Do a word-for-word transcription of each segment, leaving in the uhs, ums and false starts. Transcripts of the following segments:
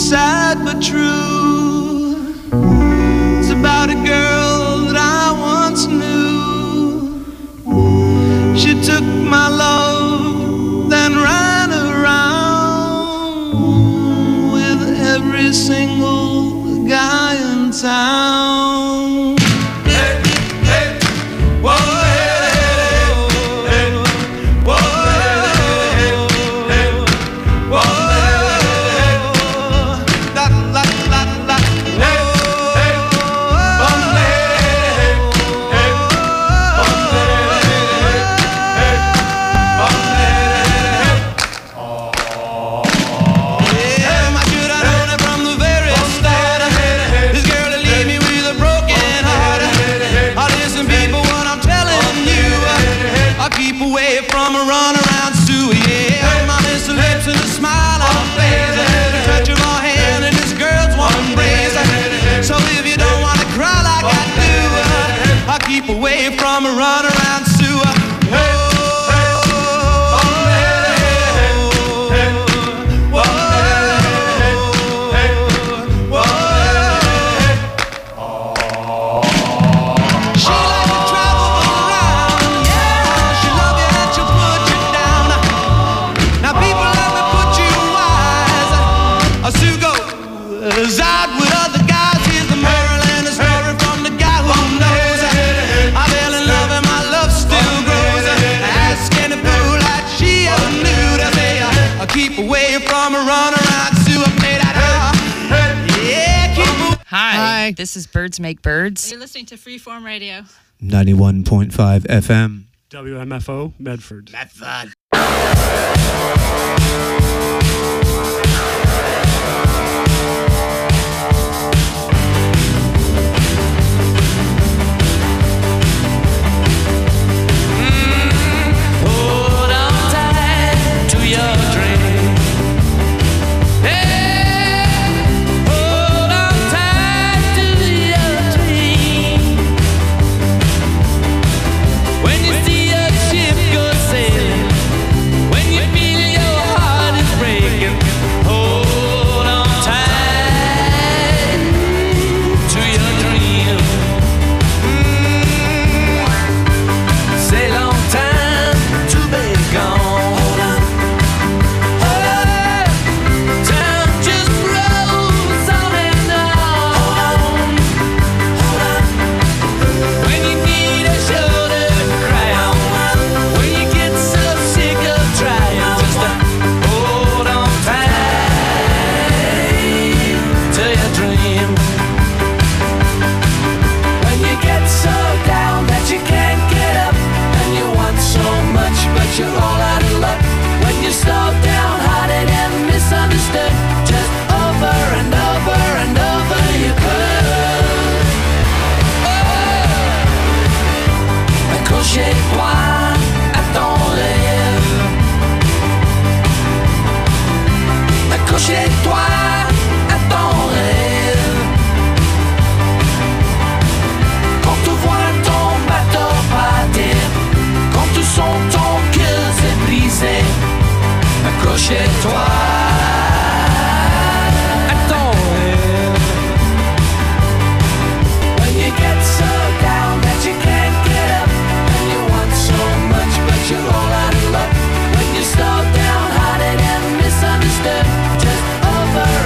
sad but true. It's about a girl that I once knew. She took my love, then ran around with every single guy in town. Hey, hey, whoa, hey, hey, whoa, hey, hey, whoa, la la la la, hey, hey, bum, hey, hey, bum, hey, bum, yeah, I should have known it from the very start. This girl will leave me with a broken heart. Oh, listen, people, what I'm telling you, I'll keep away from a run around Sue. Yeah, my miss her lips and a smile on her face, the touch of her hand and this girl's one embrace. So if you don't want to cry like I do, I'll keep away from a run around Sue. Out with other guys, here's the moral and the story from the guy who knows. I fell in love and my love still grows. Ask any fool like she ever knew to say I'll keep away from a run around Sue. I made that out. Yeah, keep away. Hi. Hi. This is Birds Make Birds. You're listening to Freeform Radio. ninety-one point five F M. W M F O, Medford. Medford. Hold on tight to your dream. Hey, hold on tight to your dream. When you see a ship go sailing, when you feel your heart is breaking, hold on tight to your dream. Mm. C'est long time to be gone. Hold on, hold on. Time just rolls on and on. Hold on, when you need a shoulder to cry on, when you get so sick of trying, just uh, hold on tight to your dream. When you get so down that you can't get up, and you want so much but you're all out of luck. When you're so downhearted and misunderstood, just over and over and over you could. Oh, accroche-toi à ton rêve. Accroche-toi à ton rêve. Quand tu vois ton bateau partir, quand tu sens ton cœur s'est brisé, accroche-toi à ton rêve. When you get so down that you can't get up, and you want so much but you're all out of luck. When you're so downhearted and misunderstood, just over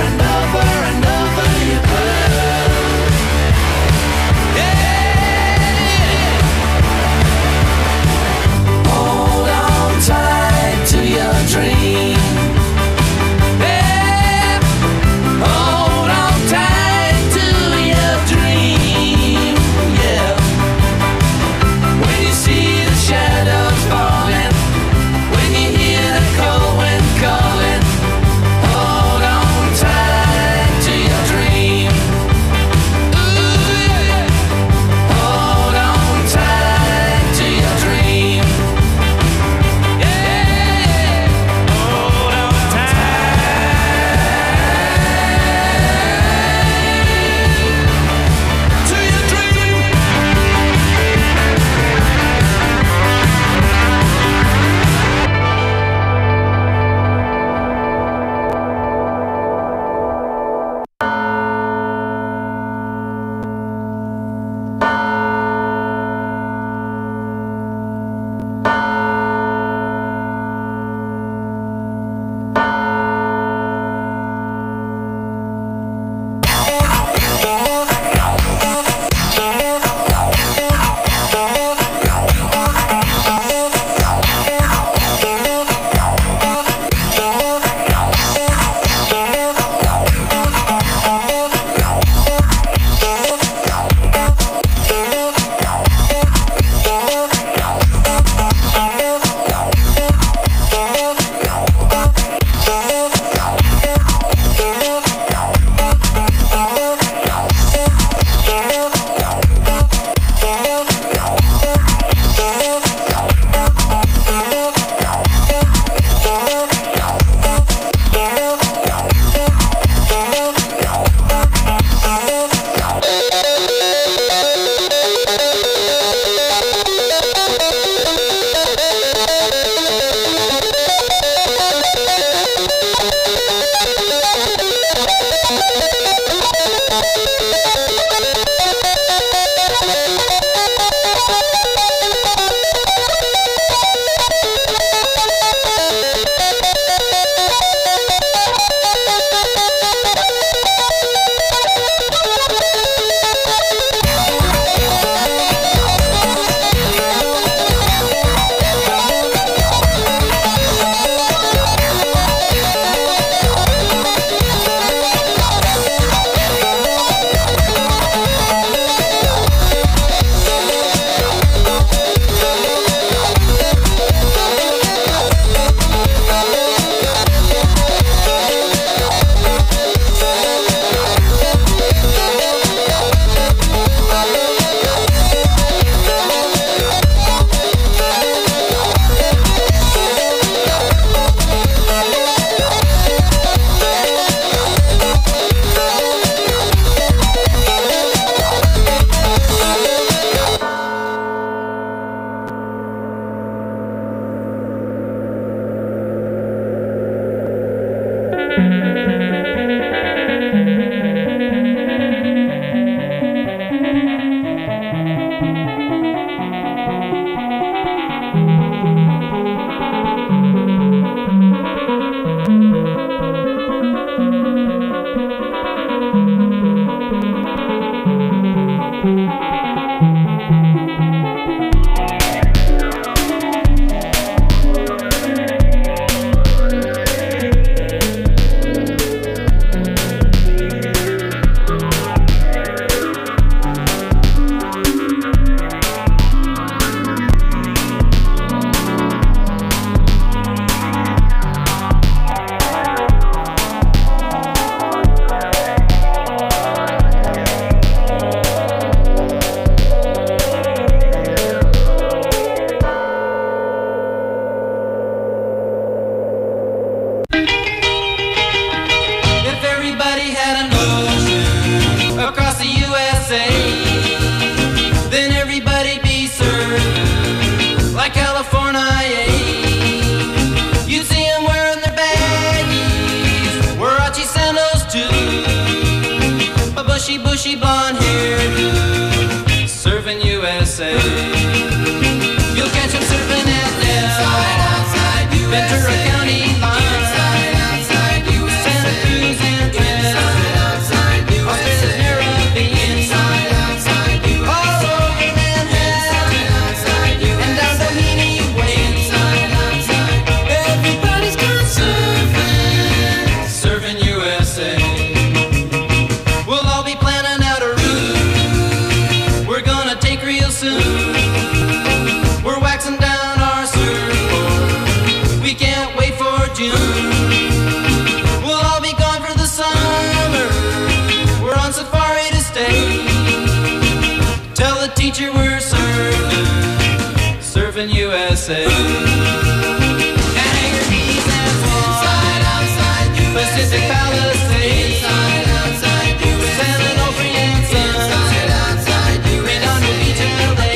bushy, bushy blonde hairdo, serving U S A. You'll catch him surfing at Del, Ventura County line, Santa Cruz and Trent, Australia's Caribbean, all over Manhattan, and down Doheny Way. Everybody's gone surfing, serving U S A. We'll all be planning out a route we're gonna take real soon. We're waxing down our surfboard, we can't wait for June. We'll all be gone for the summer, we're on safari to stay. Tell the teacher we're surfing, surfing U S A. And Hangar Keys and Swan, Pacific Palisades, San Onofre and Sun, Redondo Beach and L A,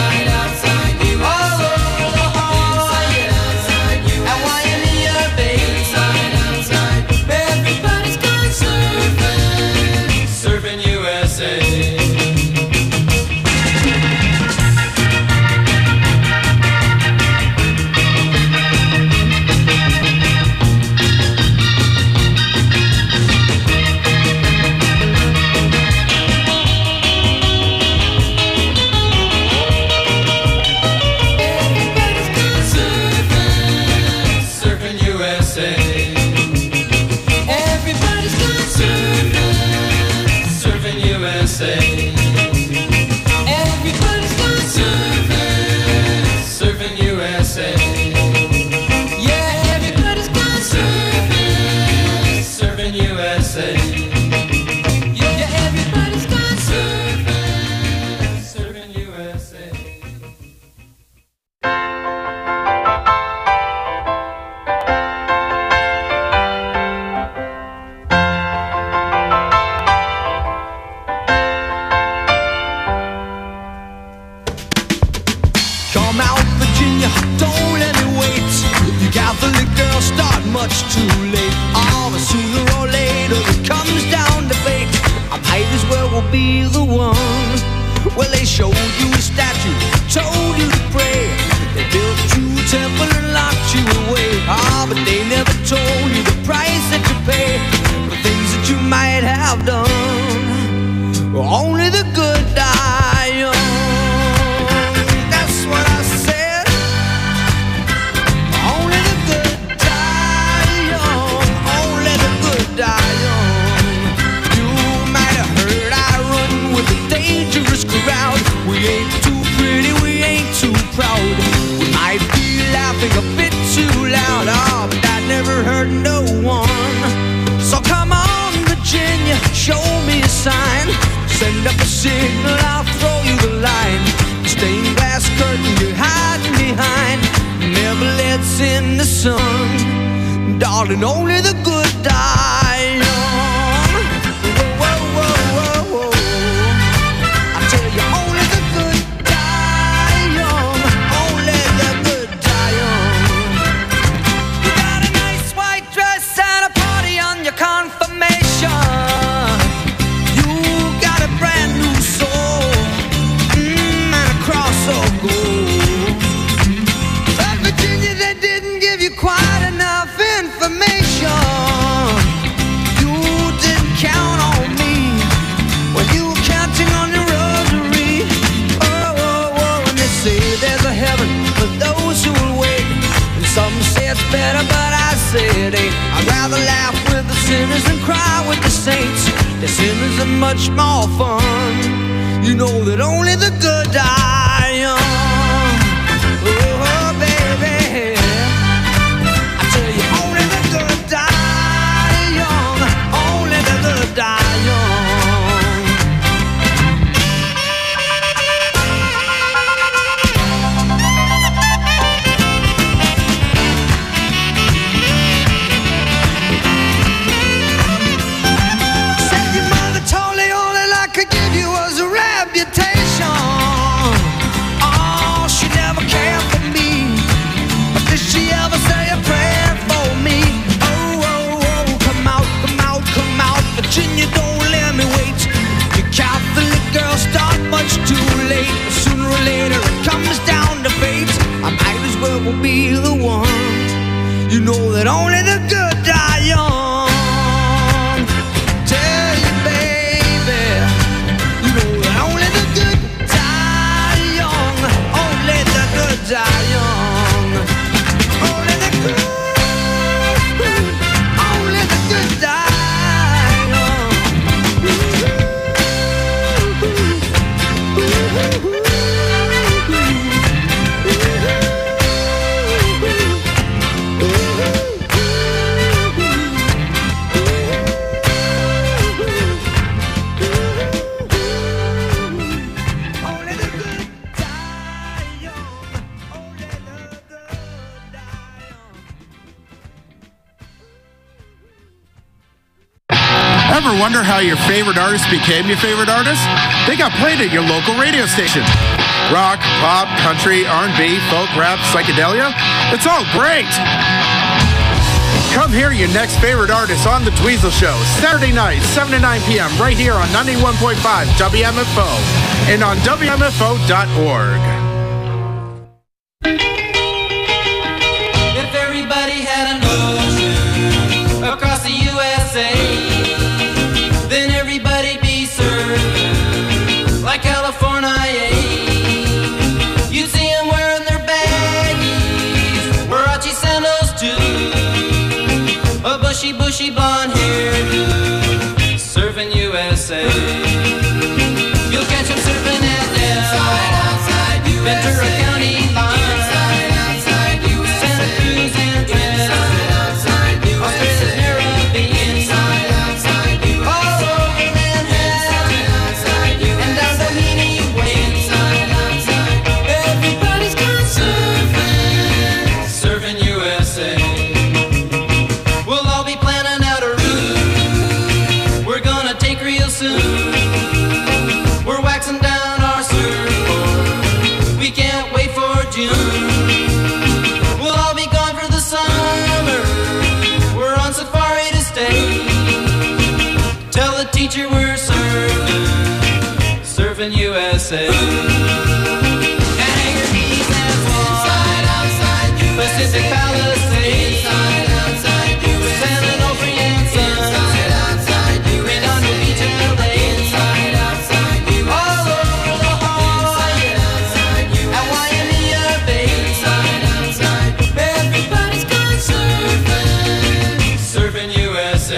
all over La Jolla, at Waimea Bay. Everybody's gone surfing, surfing U S A. Everybody's gone surfing, surfing U S A. Everybody's gone surfing, surfing U S A. Yeah, everybody's gone surfing, surfing U S A. Yeah, everybody's gone surfing, surfing U S A. Come out, Virginia, don't let me wait. You Catholic girls start much too late. Oh, but sooner or later it comes down to fate. I might as well will be the one. Well, they showed you a statue, told you to pray. They built you a temple and locked you away. Ah, but they never told you the price that you pay for things that you might have done. Only the good die young. That's what I said. Only the good die young. Only the good die young. You might have heard I run with a dangerous crowd. We ain't too pretty, we ain't too proud. We might be laughing a bit too loud. Oh, but that never hurt no one. So come on, Virginia, show me a sign. Send up a signal, I'll throw you the line. Stained glass curtain you're hiding behind never lets in the sun. Darling, only the good die young. Whoa, whoa, whoa, whoa. I tell you, only the good die young. Only the good die young. You got a nice white dress at a party on your confirmation. You got a brand new soul, mm, and a cross of gold. But Virginia, they didn't give you quite enough information. You didn't count on me when you were counting on your rosary. Oh, oh, oh, and they say there's a heaven for those who will wait. And some say it's better, but I say it ain't. I'd rather laugh with the sinners than cry with the saints. The sinners are much more fun. You know that only the good die young. Oh, baby, I tell you, only the good die young. Only the good die young. Said your mother told you all that I could give you was a reputation. Ever wonder how your favorite artist became your favorite artist? They got played at your local radio station. Rock, pop, country, R and B, folk, rap, psychedelia. It's all great. Come hear your next favorite artist on The Dweezil Show, Saturday night, seven to nine p.m. right here on ninety-one point five W M F O and on W M F O dot org. If everybody had an ocean across the U S A, then everybody'd be served like California. You'd see them wearing their baggies, Warachi sandals too, a bushy, bushy blonde hairdo, surfing U S A. You'll catch them surfing at Del, Ventura County line, Santa Cruz and Trent, Australia's Caribbean, all over Manhattan, and down Doheny Way. Everybody's gone surfing, surfing U S A. We'll all be planning out a route we're gonna take real soon. We're waxing down our surfboard, we can't wait for June. We'll all be gone for the summer, we're on safari to stay. Tell the teacher we're surfing, surfing U S A. And Hangar Keys has one, Pacific Palisades, San Onofre and Sons, Redondo Beach and L A, all over La Jolla and Waimea Bay. Everybody's gone surfing, surfing U S A.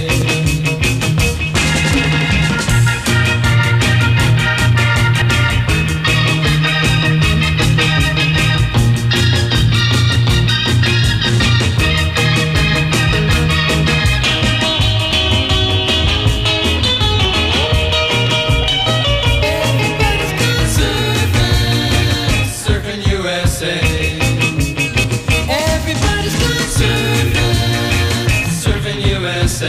Everybody's gone surfing, surfing U S A. Everybody's gone surfing, surfing U S A.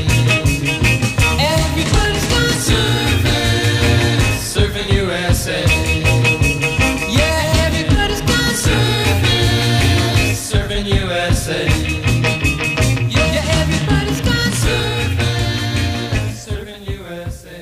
Everybody's gone surfing, surfing U S A. Yeah, everybody's gone surfing, surfing U S A. Yeah, everybody's gone surfing, surfing U S A.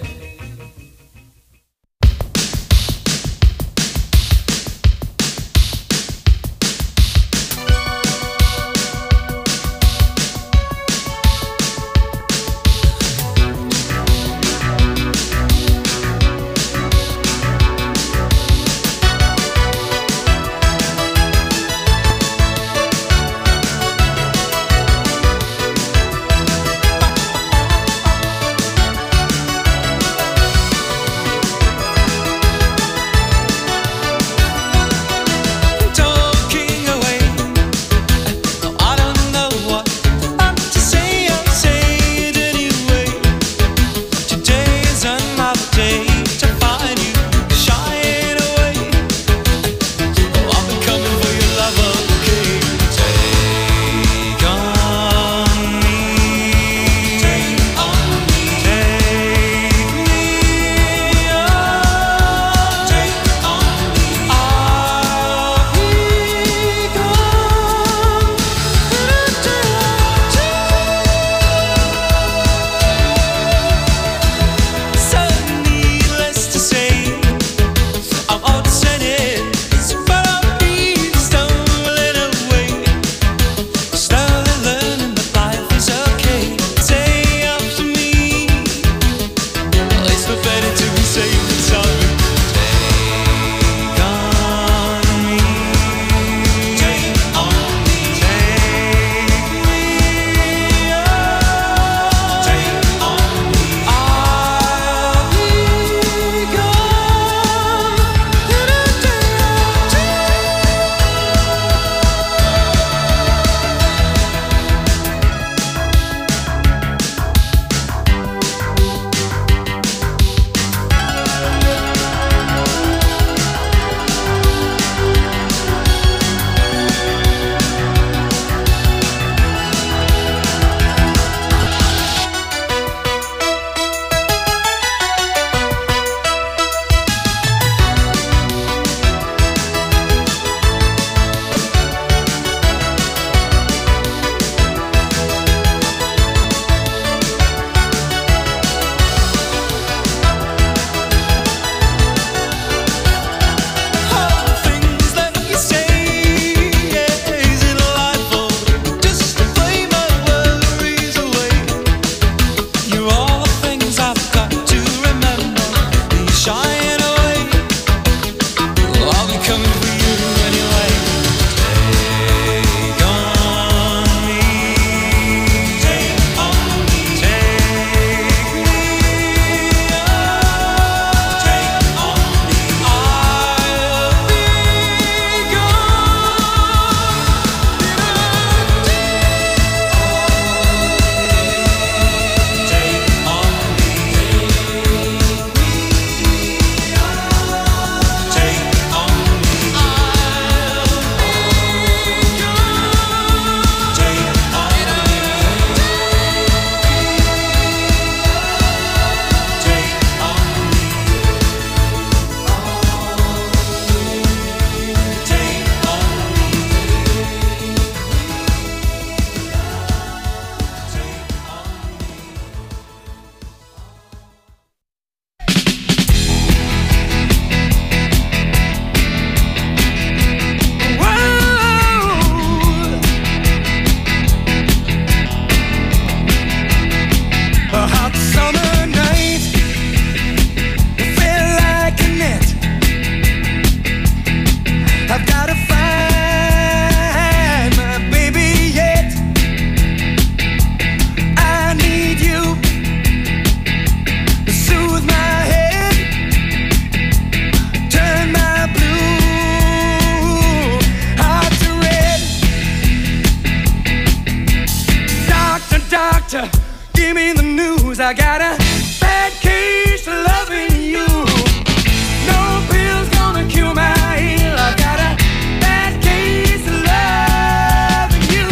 doctor, give me the news. I got a bad case of loving you. No pill's gonna cure my ill. I got a bad case of loving you.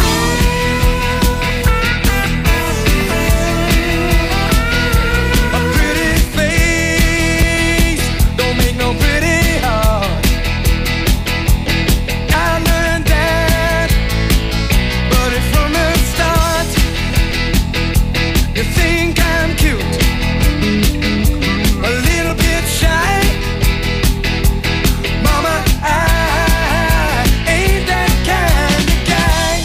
A pretty face don't make no pretty heart. I learned that, but it's from the start. You think I'm cute, a little bit shy. Mama, I ain't that kind of guy.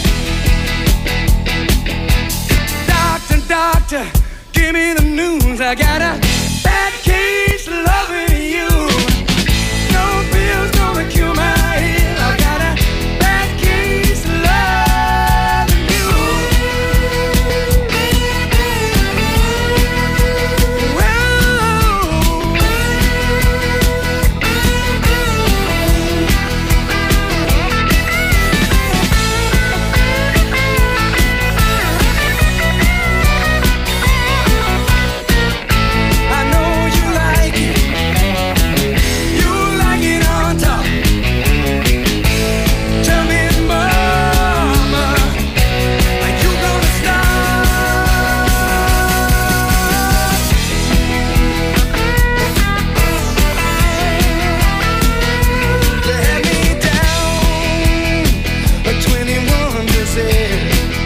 Doctor, doctor, give me the news. I got a bad case of loving you. No pill's gonna cure my ill. I got a bad case of loving you. I know you like it. You like it on top. Tell me, mama, are you gonna stop? You had me down a twenty-one percent.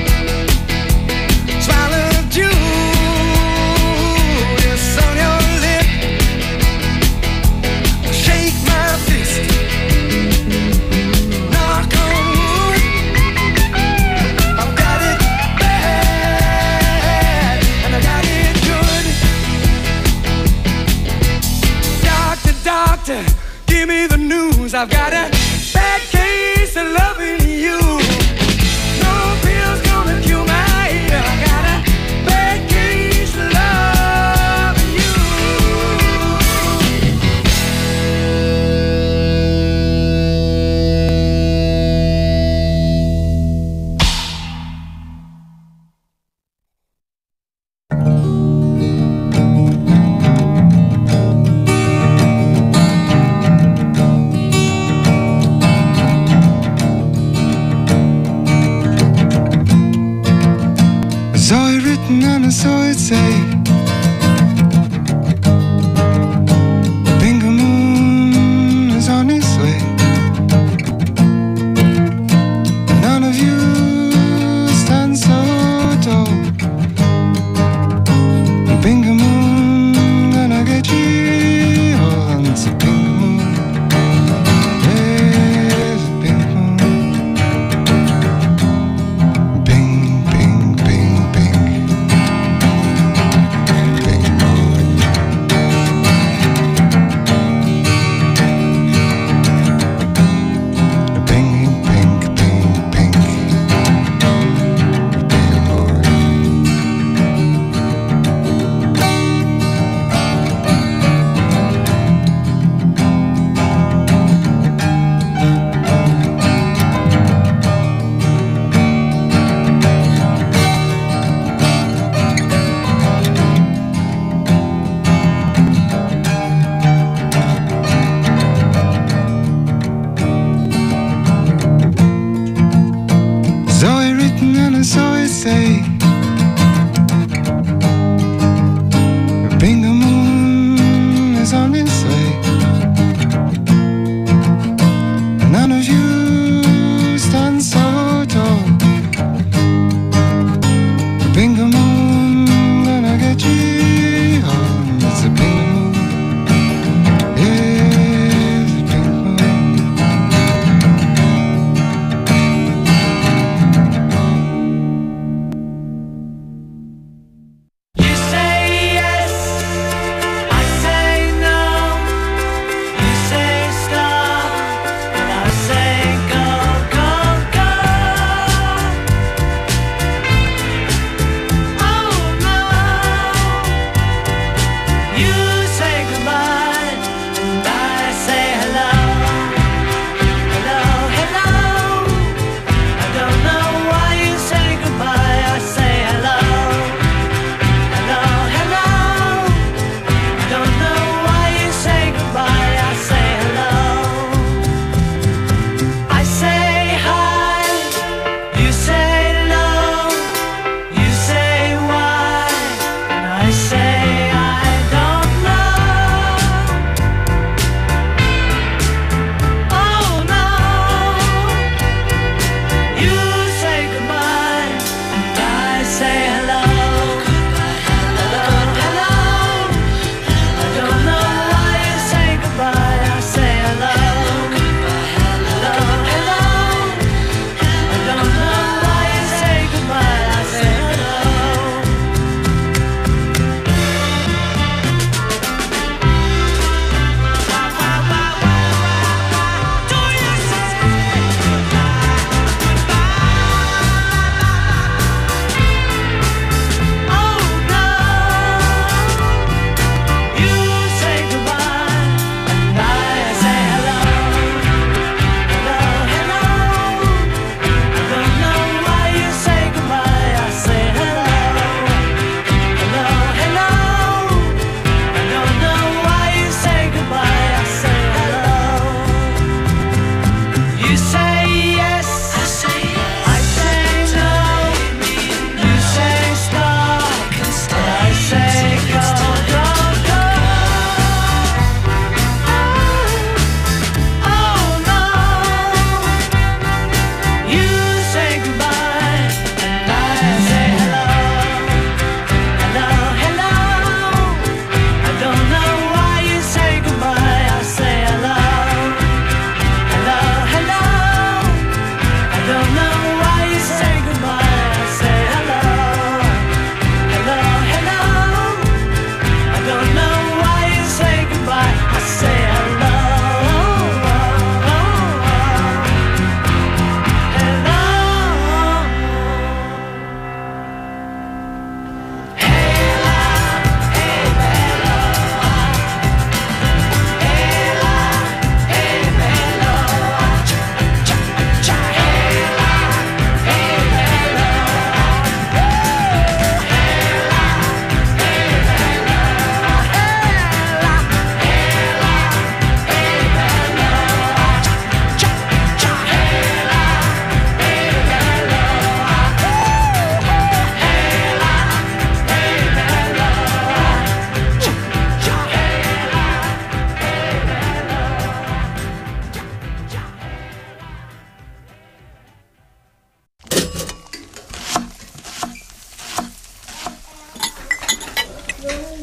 Swallowed Judas on your lip. Shake my fist. Knock on wood. I've got it bad and I got it good. Doctor, doctor, give me the news. I've got a bad case of loving you. No pill's gonna cure my ill. I got a bad case of loving you. I saw it written and I saw it say, Bingo Moon is on its way. None of you stand so tall. Bingo Moon gonna get you all on the Bingo Moon. Yes, Bingo Moon. Bing, bing, bing, bing.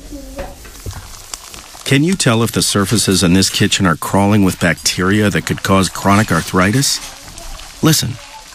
Can you tell if the surfaces in this kitchen are crawling with bacteria that could cause chronic arthritis? Listen.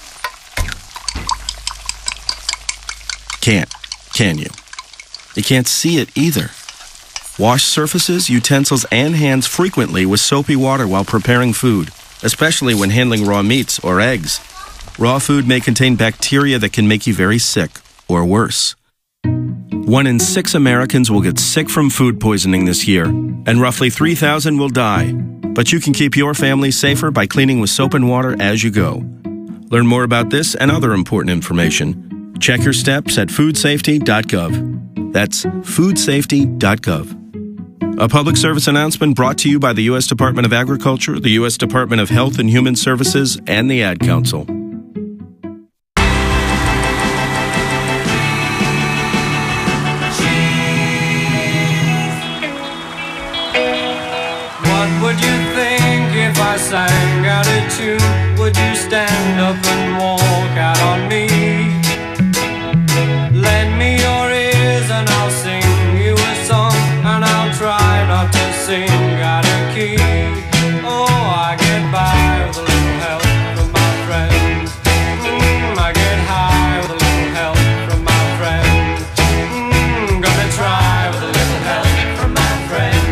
Can't, can you? You can't see it either. Wash surfaces, utensils, and hands frequently with soapy water while preparing food, especially when handling raw meats or eggs. Raw food may contain bacteria that can make you very sick, or worse. One in six Americans will get sick from food poisoning this year, and roughly three thousand will die. But you can keep your family safer by cleaning with soap and water as you go. Learn more about this and other important information. Check your steps at food safety dot gov. That's food safety dot gov. A public service announcement brought to you by the U S Department of Agriculture, the U S Department of Health and Human Services, and the Ad Council. Would you think if I sang out a tune? Would you stand up and walk out on me? Lend me your ears and I'll sing you a song, and I'll try not to sing out of key. Oh, I get by with a little help from my friends. Mm, I get high with a little help from my friends. Mm, gonna try with a little help from my friends.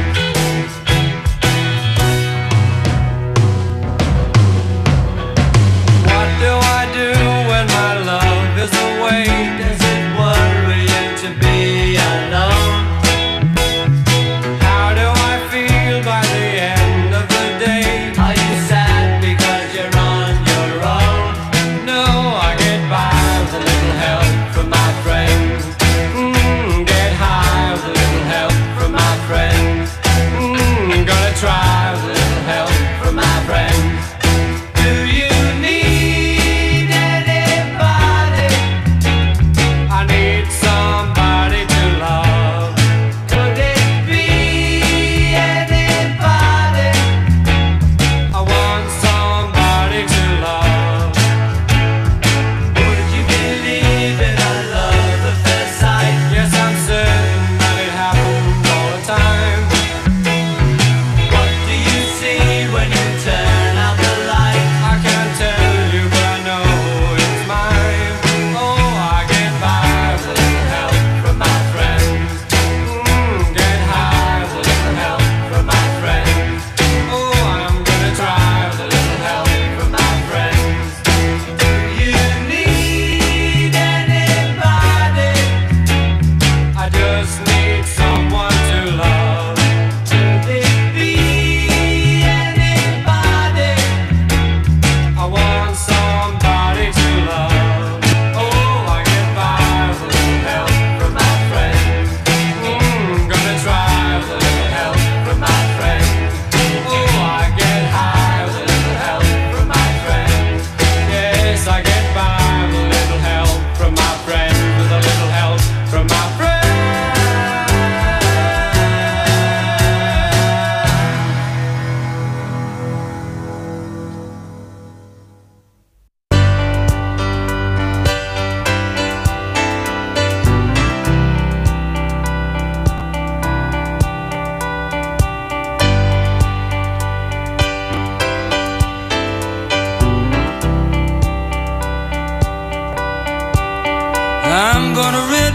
I'm gonna rid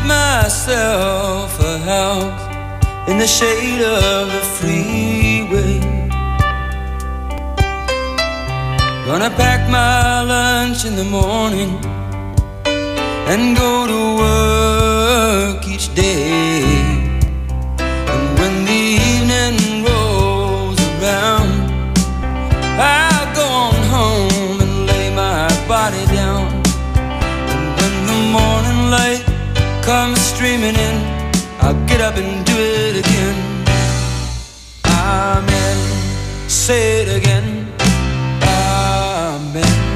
myself a house in the shade of the freeway. Gonna pack my lunch in the morning and go to work each day. And when the evening rolls around, I'll go on home and lay my body down. Morning light comes streaming in, I'll get up and do it again. Amen. Say it again. Amen.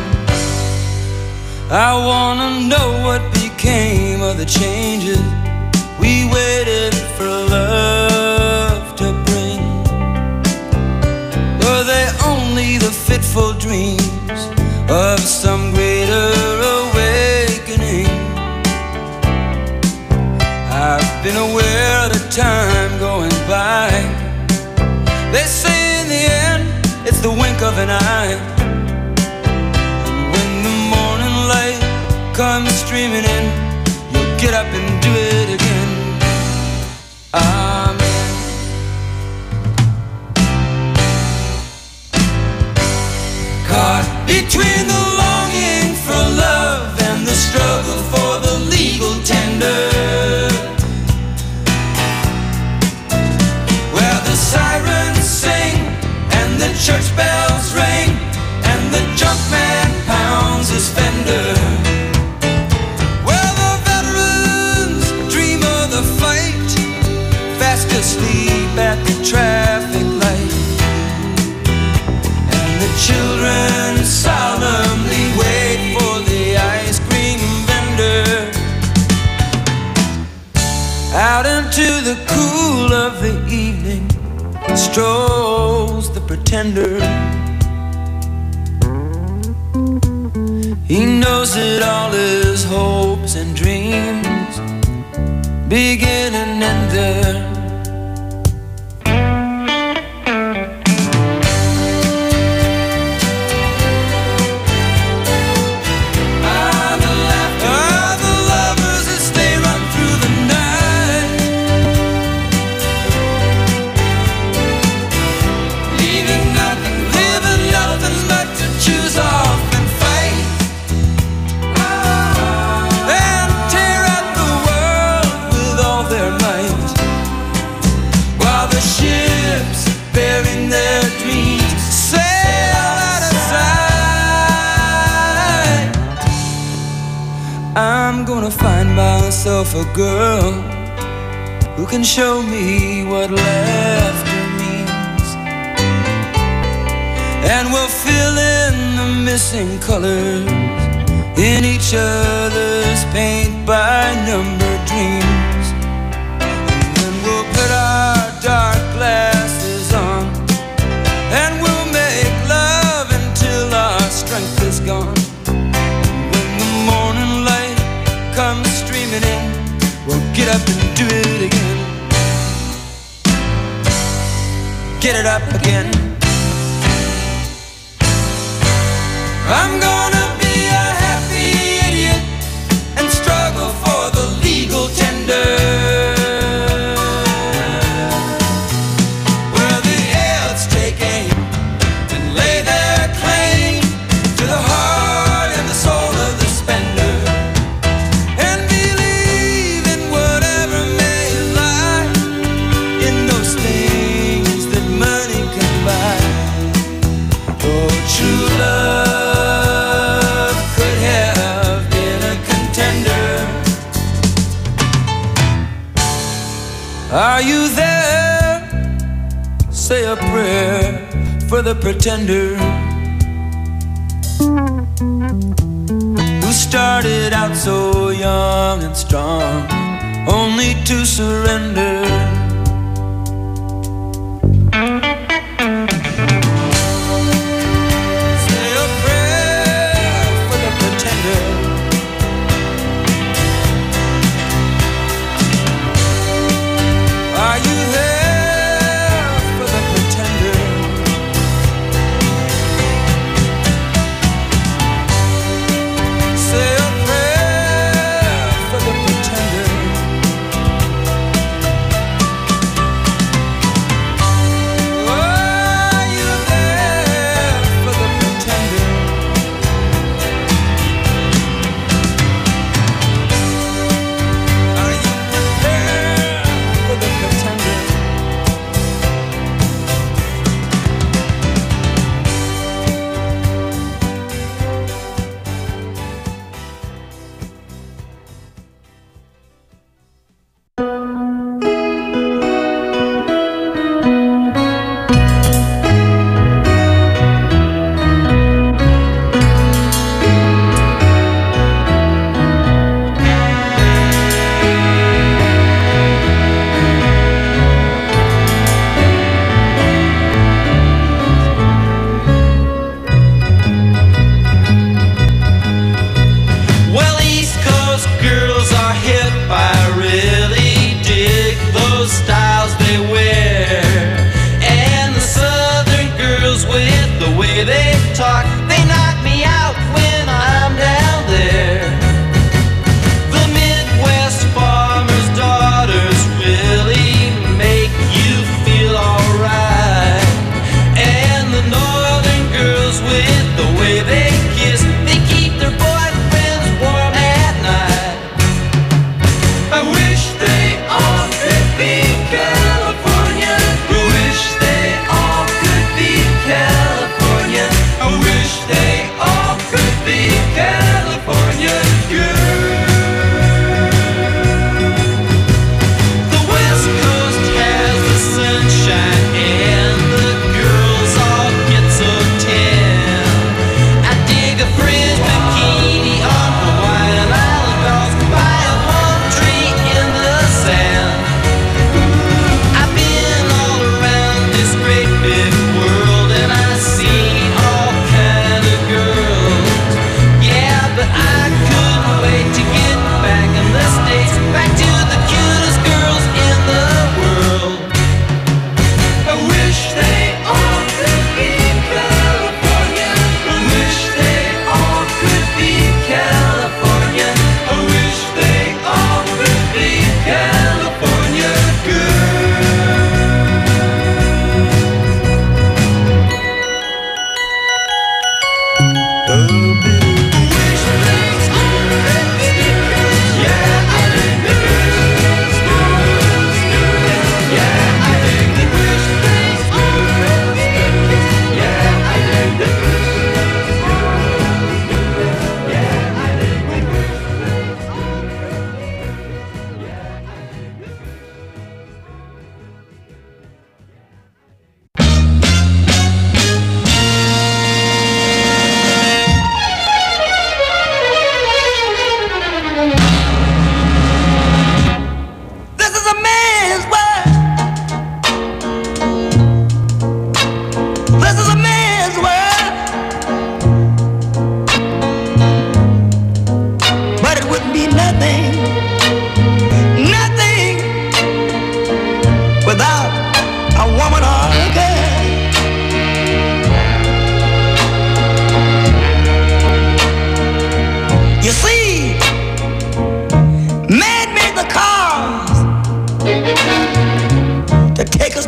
I wanna know what became of the changes we waited for love to bring. Were they only the fitful dreams of some greater awakening? I've been aware that time going by. They say in the end, it's the wink of an eye. And when the morning light comes streaming in, you'll get up and do it again. Amen. Caught between the longing for love and the struggle for the legal tender, where the sirens sing and the church bells ring and the junk man pounds his fender, where the veterans dream of the fight, fast asleep at the traffic light, and the children solemnly wait for the ice cream vendor. Out into the cool of the evening strolls the pretender. He knows that all his hopes and dreams begin and end there. I'm gonna find myself a girl who can show me what laughter means, and we'll fill in the missing colors in each other's paint by number dreams. And then we'll put our dark glasses on and we'll make love until our strength is gone. Come streaming in, we'll get up and do it again. Get it up again. I'm gonna be a happy idiot and struggle for the legal tender, where the elves take aim and lay their claim to the heart and the soul of the spender. Are you there? Say a prayer for the pretender who started out so young and strong, only to surrender. Say a prayer for the pretender. Are you there for the pretender? Say a prayer for the pretender.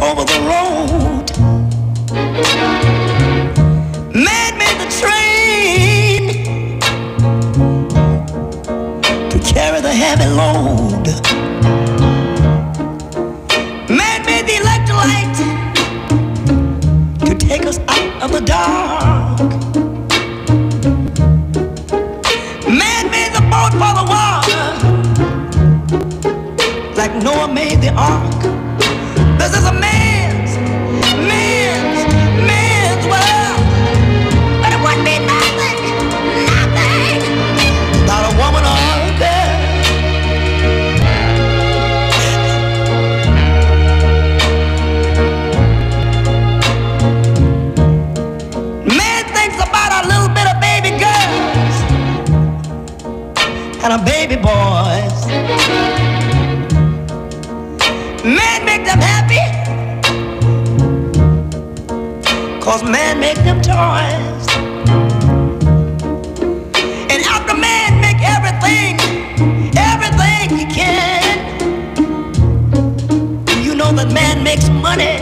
over the road. Man made the train to carry the heavy load. Man made the electric light to take us out of the dark. Man made the boat for the water, like Noah made the ark. This is a man's, man's, man's world. But it wouldn't be nothing, nothing without a woman or a girl. Man thinks about a little bit of baby girls and a baby boys. Man make them happy, cause man make them toys. And after man make everything, everything he can, you know that man makes money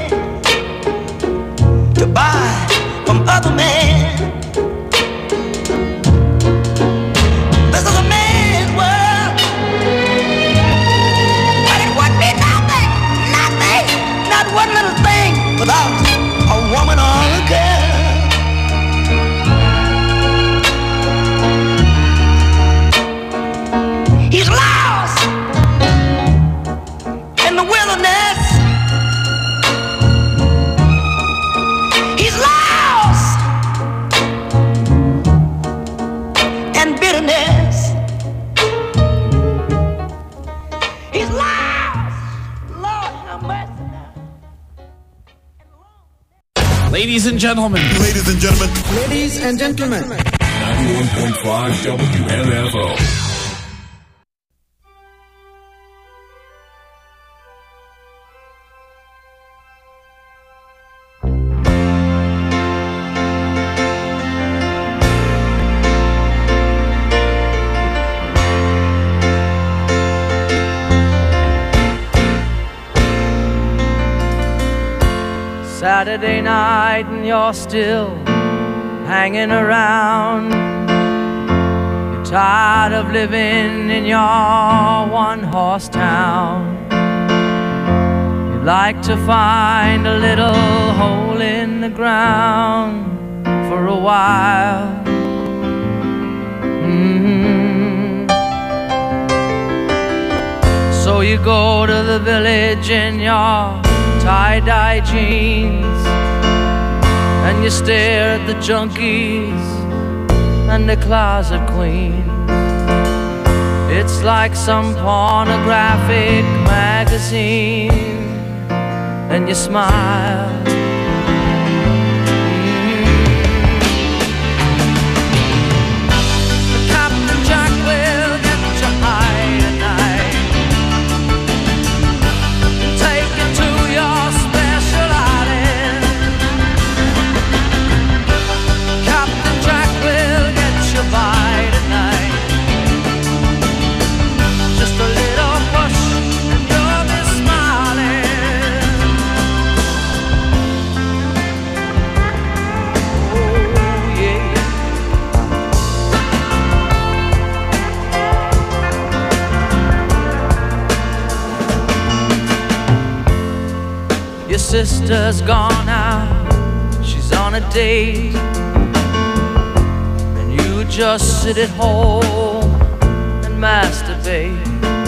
to buy from other men. This is a man's world, but it would be nothing, nothing, not one little thing without a woman or a girl. He's lost in the wilderness. He's lost in bitterness. He's lost. Lord have mercy now. Ladies and gentlemen. Ladies and gentlemen. Ladies and gentlemen. ninety-one point five W M F O. Saturday night and you're still hanging around. You're tired of living in your one-horse town. You'd like to find a little hole in the ground for a while. Mm-hmm. So you go to the village in your tie-dye jeans, and you stare at the junkies and the closet queens. It's like some pornographic magazine, and you smile. Sister's gone out, she's on a date, and you just sit at home and masturbate.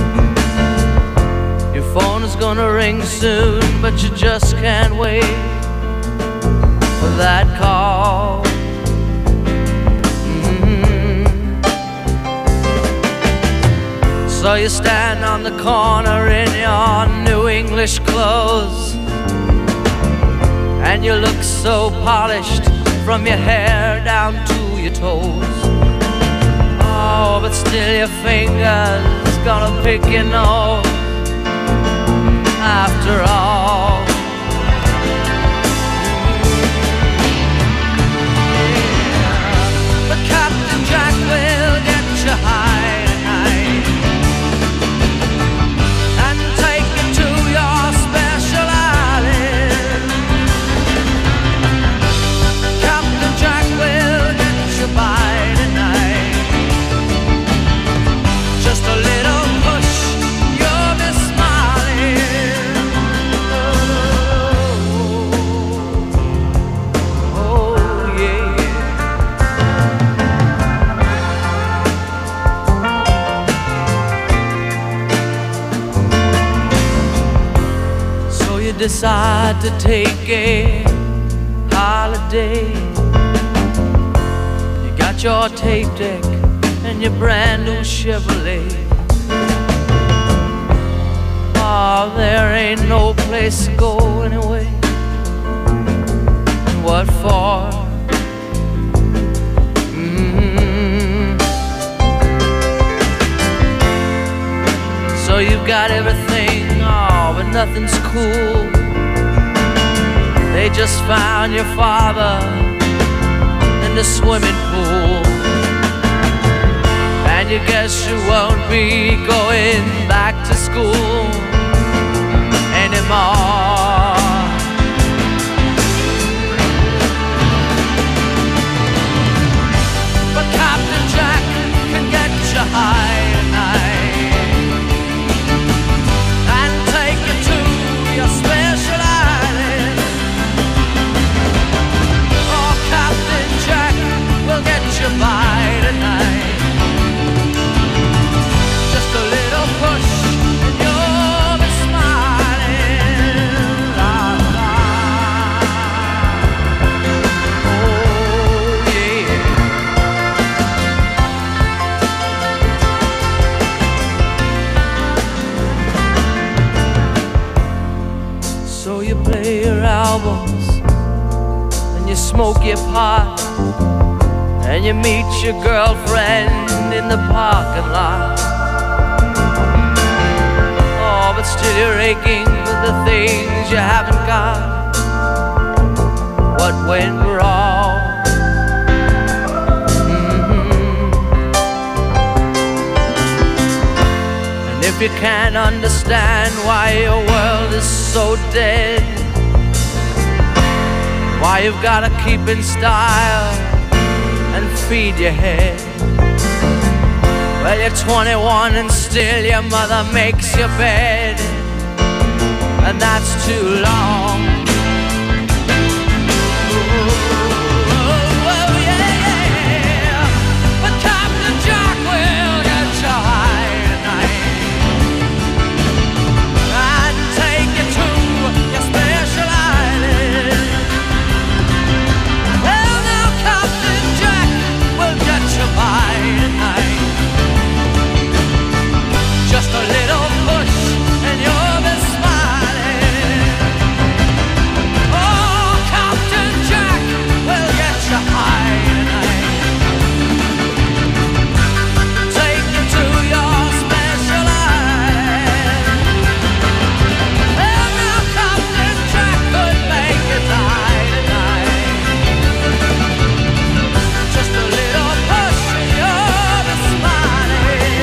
Your phone is gonna ring soon, but you just can't wait for that call. Mm-hmm. So you stand on the corner in your new English clothes, and you look so polished from your hair down to your toes. Oh, but still your fingers gonna pick your nose after all. Yeah. But Captain Jack will get you high tonight and take you to your special island. you decide to take a holiday. You got your tape deck and your brand new Chevrolet. Oh, there ain't no place to go anyway. What for? Mm-hmm. So you've got everything, oh, but nothing's cool. They just found your father in the swimming pool, and you guess you won't be going back to school anymore. But Captain Jack can get you high tonight and take you to your special island. Oh, Captain Jack will get you by tonight. Just a little push and you'll be smiling. La, la. Oh, yeah. So you play your albums and you smoke your pot and you meet your girlfriend in the parking lot. Oh, but still you're aching for the things you haven't got. What went wrong? Mm-hmm. And if you can't understand why your world is so dead, why you've gotta keep in style and feed your head. Well, you're twenty-one and still your mother makes your bed, and that's too long. Oh, oh, yeah, yeah. But Captain Jack will get you high tonight and take you to your special island. Well, now Captain Jack will get you by tonight. Just a little push and you'll be smiling. Oh, Captain Jack will get you high tonight. Take you to your special island. Well, now Captain Jack could make you die tonight. Just a little push and you'll be smiling.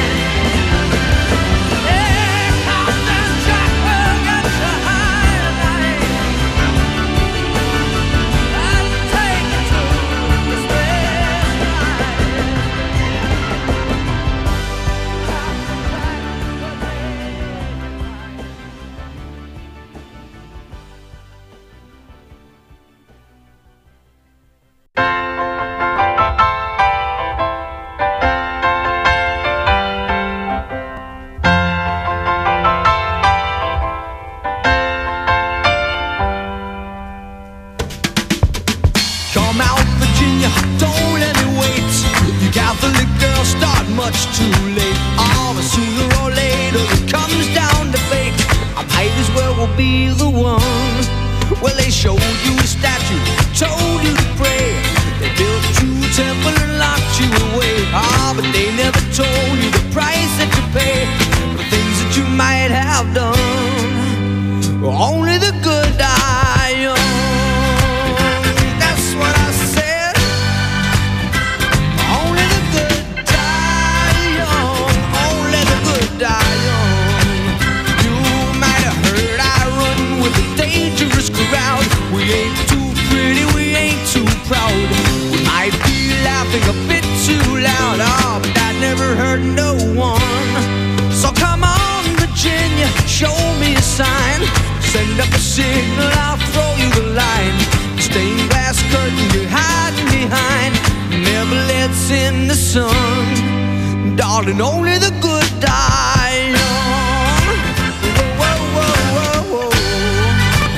Come out, Virginia, don't let me wait. You Catholic girls start much too late. Oh, but sooner or later it comes down to fate. I might as well will be the one. Well, they showed you a statue, told you to pray. They built you a temple and locked you away. Ah, but they never told you the price that you pay for things that you might have done. Only the good die young. We ain't too pretty, we ain't too proud. We might be laughing a bit too loud. Oh, but that never hurt no one. So come on, Virginia, show me a sign. Send up a signal, I'll throw you the line. Stained glass curtain you're hiding behind never lets in the sun. Darling, only the good die young. Whoa, whoa, whoa, whoa.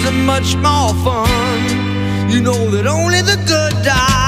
much more fun. You know that only the good die.